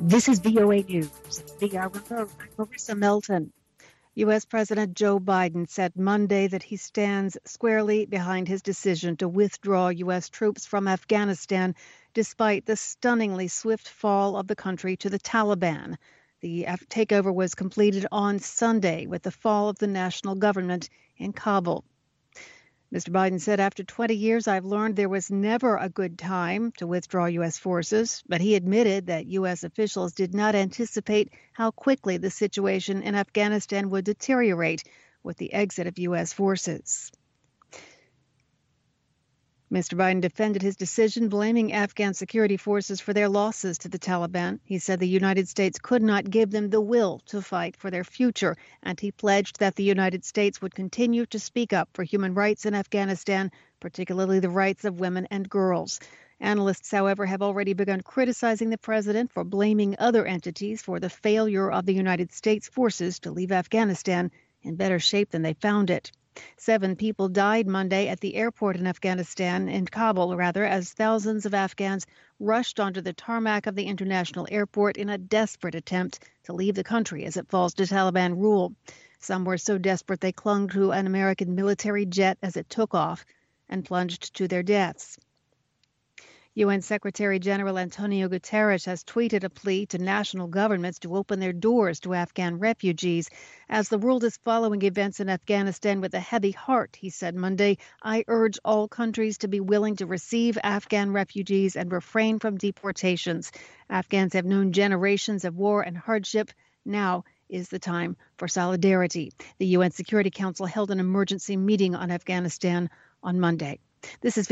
This is VOA News. Via remote, I'm Marissa Melton. U.S. President Joe Biden said Monday that he stands squarely behind his decision to withdraw U.S. troops from Afghanistan despite the stunningly swift fall of the country to the Taliban. The takeover was completed on Sunday with the fall of the national government in Kabul. Mr. Biden said, after 20 years, I've learned there was never a good time to withdraw U.S. forces, but he admitted that U.S. officials did not anticipate how quickly the situation in Afghanistan would deteriorate with the exit of U.S. forces. Mr. Biden defended his decision, blaming Afghan security forces for their losses to the Taliban. He said the United States could not give them the will to fight for their future, and he pledged that the United States would continue to speak up for human rights in Afghanistan, particularly the rights of women and girls. Analysts, however, have already begun criticizing the president for blaming other entities for the failure of the United States forces to leave Afghanistan in better shape than they found it. 7 people died Monday at the airport in Kabul, as thousands of Afghans rushed onto the tarmac of the international airport in a desperate attempt to leave the country as it falls to Taliban rule. Some were so desperate they clung to an American military jet as it took off and plunged to their deaths. UN Secretary General Antonio Guterres has tweeted a plea to national governments to open their doors to Afghan refugees. As the world is following events in Afghanistan with a heavy heart, he said Monday, I urge all countries to be willing to receive Afghan refugees and refrain from deportations. Afghans have known generations of war and hardship. Now is the time for solidarity. The UN Security Council held an emergency meeting on Afghanistan on Monday. This is